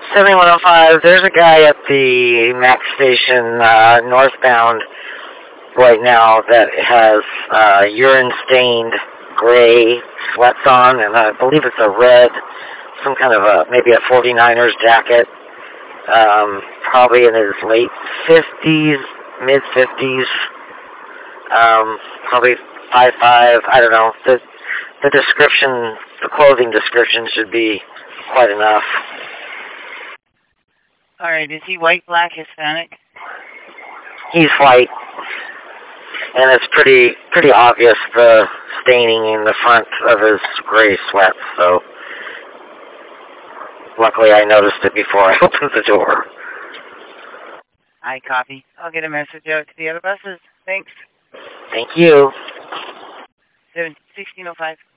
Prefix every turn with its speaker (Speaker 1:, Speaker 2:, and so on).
Speaker 1: 7105, there's a guy at the Mac station northbound right now that has urine-stained gray sweats on, and I believe it's a red, some kind of maybe a 49ers jacket, probably in his late 50s, mid-50s, probably 5'5", I don't know. The description, the clothing description should be quite enough.
Speaker 2: All right, is he white, black, Hispanic?
Speaker 1: He's white, and it's pretty obvious the staining in the front of his gray sweats, so luckily I noticed it before I opened the door.
Speaker 2: I copy. I'll get a message out to the other buses. Thanks.
Speaker 1: Thank you.
Speaker 2: 1605.